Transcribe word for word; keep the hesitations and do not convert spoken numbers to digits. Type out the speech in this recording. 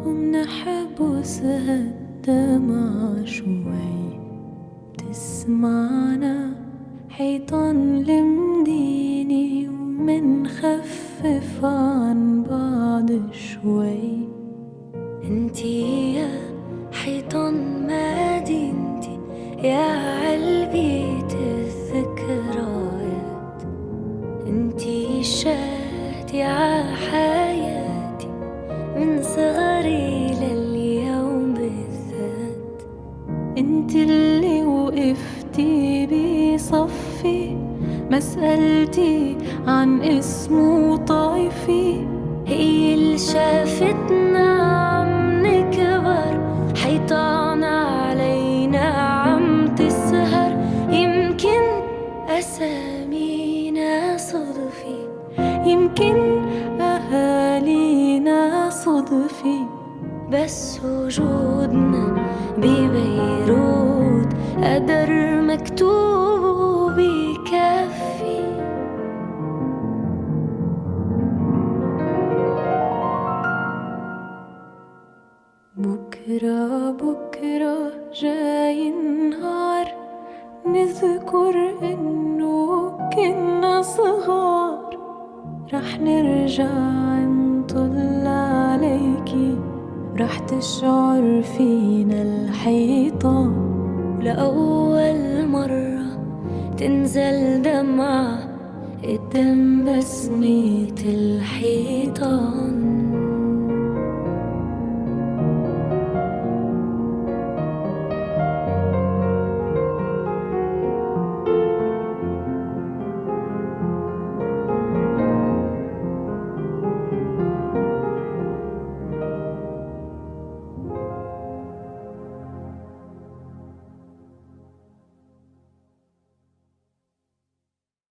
ومنحبسها الدمع شوي، بتسمعنا حيطان المدينة ومنخفف عن بعض شوي. انتي يا حيطان مدينتي يا عالبيت الذكريات، انتي شهدي عحياتي من صغري لليوم بالذات. انتي اللي وقفتي بصفي ما سألتي عن اسمه وطايفي، هي اللي شافتنا عم نكبر حيطان علينا عم تسهر. يمكن أسامينا صدفي، يمكن أهالينا صدفي، بس وجودنا ببيروت قدر مكتوب يكفي. بكرة بكرة جاي نهار نذكر إنه كنا صغار، رح نرجع نطل عليكي، رح تشعر فينا الحيطان، لأول مرة تنزل دمعة قدام بسمة الحيطان.